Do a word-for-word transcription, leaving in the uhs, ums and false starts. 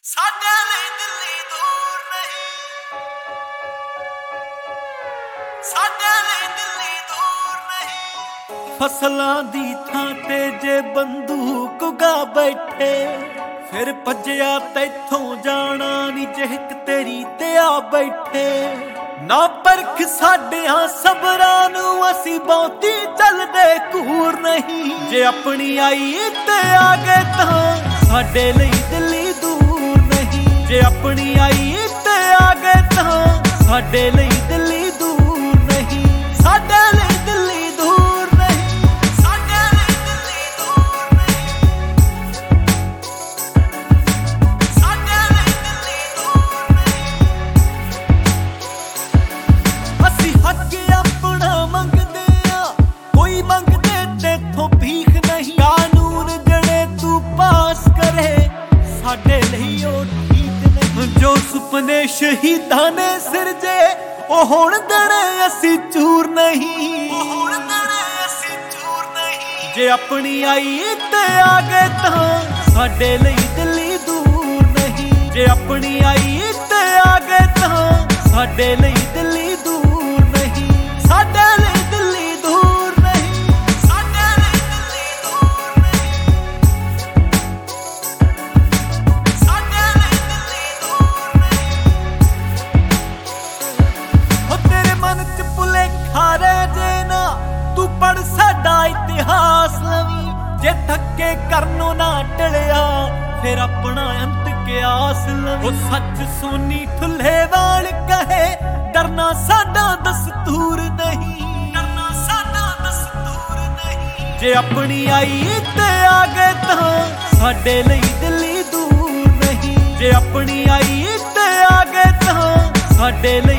ਸਾਡੇ ਲਈ ਦਿੱਲੀ ਦੂਰ ਨਹੀਂ, ਸਾਡੇ ਲਈ ਦਿੱਲੀ ਦੂਰ ਨਹੀਂ। ਫਸਲਾਂ ਦੀ ਥਾਂ ਤੇ ਜੇ ਬੰਦੂਕ ਗਾ ਬੈਠੇ, ਫਿਰ ਭੱਜਿਆ ਤੈਥੋਂ ਜਾਣਾ ਨੀ ਜਿਹਕ ਤੇਰੀ ਤੇ ਆ ਬੈਠੇ। ਨਾ ਪਰਖ ਸਾਡਿਆਂ ਸਬਰਾਂ ਨੂੰ ਅਸੀਂ ਬਹੁਤੀ ਚੱਲਦੇ ਘੂਰ ਨਹੀਂ। ਜੇ ਆਪਣੀ ਆਈ ਤੇ ਆ ਗਏ ਤਾਂ ਸਾਡੇ ਲਈ ਦਿੱਲੀ ਦੂਰ ਨਹੀਂ। ਜੇ ਆਪਣੀ ਆਈ ਤੇ ਆ ਗਏ ਤਾਂ ਸਾਡੇ ਲਈ ਦਿੱਲੀ ਦੂਰ ਨਹੀਂ। ਸਾਡੇ ਲਈ ਦਿੱਲੀ ਦੂਰ ਨਹੀਂ, ਸਾਡੇ ਲਈ ਦਿੱਲੀ ਦੂਰ ਨਹੀਂ, ਸਾਡੇ ਲਈ ਦਿੱਲੀ ਦੂਰ ਨਹੀਂ। ਅਸੀਂ ਹੱਕ ਆਪਣਾ ਮੰਗਦੇ ਆ, ਕੋਈ ਮੰਗਦੇ ਤੇਥੋਂ ਭੀਖ ਨਹੀਂ। ਕਾਨੂੰਨ ਜਿਹੜੇ ਤੂੰ ਪਾਸ ਕਰੇ ਸਾਡੇ ਲਈ ਉਹ ਠੀਕ ਨਹੀਂ। ਜੋ ਸੁਪਨੇ ਸ਼ਹੀਦਾਂ ਨੇ ਸਿਰਜੇ ਉਹ ਹੁਣ ਦੇਣੇ ਅਸੀਂ ਚੂਰ ਨਹੀਂ, ਉਹ ਹੁਣ ਦੇਣੇ ਅਸੀਂ ਚੂਰ ਨਹੀਂ। ਜੇ ਆਪਣੀ ਆਈ ਤੇ ਆ ਗਏ ਤਾਂ ਸਾਡੇ ਲਈ ਦਿੱਲੀ ਦੂਰ ਨਹੀਂ। ਜੇ ਆਪਣੀ ਆਈ ਤੇ ਆ ਗਏ ਤਾਂ ਸਾਡੇ ਲਈ ਦਿੱਲੀ ਦੂਰ ਨਹੀਂ। ਸਾਡੇ ਲਈ ਦਿੱਲੀ ਦੂਰ ਨਹੀਂ, ਸਾਡੇ ਲਈ ਦਿੱਲੀ ਦੂਰ ਨਹੀਂ, ਸਾਡੇ ਲਈ ਦਿੱਲੀ ਦੂਰ ਨਹੀਂ। ਹੋ ਤੇਰੇ ਮਨ ਚ ਭੁਲੇਖਾ ਰਹਿ ਜੇ ਨਾ, ਤੂੰ ਪੜ ਸਾਡਾ ਇਤਿਹਾਸ ਲਵੀਂ। ਜੇ ਥੱਕੇ ਕਰਨੋਂ ਨਾ ਟਲਿਆ ਫਿਰ ਆਪਣਾ ਅੰਤ ਕਿਆਸ ਲਵੀਂ। ਉਹ ਸੱਚ ਸੋਨੀ ਠੁੱਲੇਵਾਲ ਕਹੇ ਡਰਨਾ ਸਾਡਾ ਦਸਤੂਰ ਨਹੀਂ, ਡਰਨਾ ਸਾਡਾ ਦਸਤੂਰ ਨਹੀਂ। ਜੇ ਆਪਣੀ ਆਈ ਤੇ ਆ ਗਏ ਤਾਂ ਸਾਡੇ ਲਈ ਦਿੱਲੀ ਦੂਰ ਨਹੀਂ। ਜੇ ਆਪਣੀ ਆਈ ਤੇ ਆ ਗਏ ਤਾਂ ਸਾਡੇ ਲਈ